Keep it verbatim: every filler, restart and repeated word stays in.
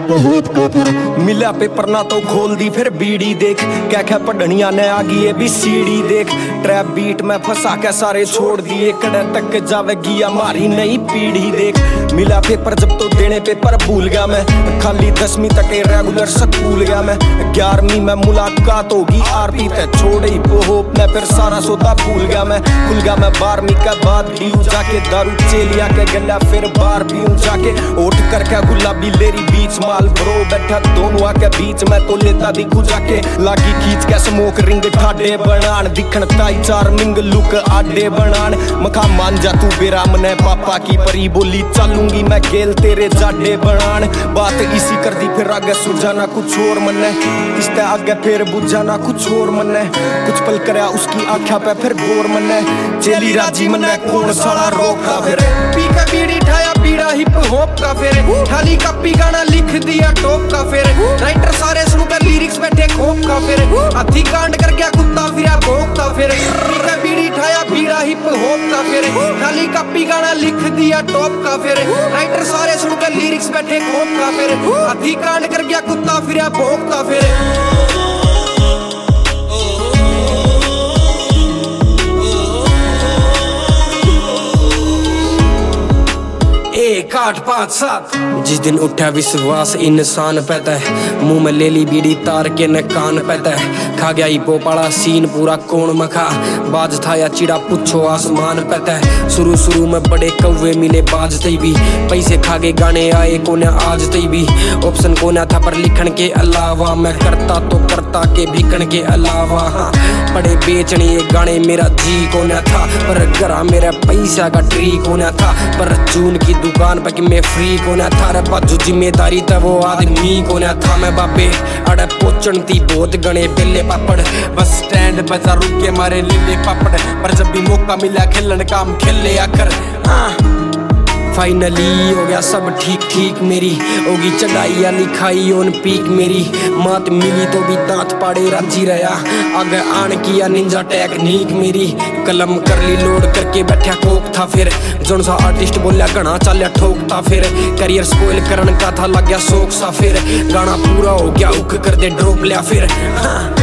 Hip hop का फिर मिला पेपर ना तो खोल दी फिर बीड़ी देख, क्या क्या पढ़निया ने आगी ये भी सीढ़ी देख। ट्रैप बीट में फंसा के सारे छोड़ दिए, कड़े तक जावेगी हमारी नई पीढ़ी देख। मिला पेपर जब तो देने पेपर भूल गया मैं, खाली दसवीं तक रेगुलर स्कूल गया मैं। ग्यारहवीं में मुलाकात होगी आरपी ते, छोड़ हिप हॉप में फिर सारा सौदा भूल गया मैं। खुल गया मैं बारहवीं के बाद पीऊं जाके दारू चेलिया के गला, फिर बार पीऊं जाके ओठ करके गुलाबी लेरी बीच माल ब्रो बैठा दोनों आके बीच में तो लेता दिखू जाके। लागी खींच के स्मोक रिंग ठाडे बनान, दिखन ताई चार मिंग लुक आडे बनान। मखा मान जा तू बेरा मने पापा की परी बोली, चलूंगी मैं गेल तेरे जाडे बनान। बात इसी कर दी फिर आगे सुझाना कुछ और मने, इसते आगे फिर बुझाना कुछ और मने। कुछ पल करया उसकी आँखा पे फिर गोर मने, चेली राजी मने कौन साला रोका फिर। पी का बीड़ी ठाया पीड़ा हिप हॉप का फिर, खाली कॉपी गाना लिख दिया टॉप का फिर। राइटर सारे सुनकर लिरिक्स बैठे खोप का फिर, हाथी कांड कर गया कुत्ता फिर भोंकता फिर। पी का बीड़ी ठाया पीड़ा हिप हॉप का फिर, खाली कॉपी गाना लिख दिया टॉप का फिर। राइटर सारे सुनकर लिरिक्स बैठे खोप का फिर, हाथी कांड कर गया कुत्ता फिर भोंकता फिर। एक आठ पाँच सात जिस दिन उठा विश्वास इंसान पैदा है, मुंह में ले ली बीड़ी तार के न कान पैदा है। खा गया ही पोपाड़ा सीन पूरा कौन मखा, बाज था या चिड़ा पूछो आसमान पैदा है। शुरू शुरू में बड़े कौवे मिले बाजते भी, पैसे खा गए गाने आए कोने आज तई भी। ऑप्शन कोना था पर लिखन के अलावा, मैं करता तो करता के भिकन के अलावा। हाँ बड़े बेचने ये गाने मेरा जी कोना था, पर गरा मेरा पैसा का ट्री कोना था। पर जून की दुकान पर कि मैं फ्री कोना था, रे बाजू जिम्मेदारी था वो आदमी कोना था। मैं बाबे अड़े पोचन थी बहुत गणे बेले पापड़, बस स्टैंड बजा रुक के मारे लीले पापड़। पर जब भी मौका मिला खेलन काम खेले आकर। हाँ फाइनली हो गया सब ठीक ठीक, मेरी होगी चढ़ाई या लिखाई ऑन पीक। मेरी मात मिली तो भी दांत पाड़े राजी रहा, आगे आन किया निंजा टेक्निक मेरी। कलम कर ली लोड करके बैठा कोक था फिर, जोन सा आर्टिस्ट बोलिया घना चालिया ठोकता फिर। करियर स्पॉइल करन का था लग गया शौक सा फिर, गाना पूरा हो गया उक कर दे ड्रॉप लिया फिर। हाँ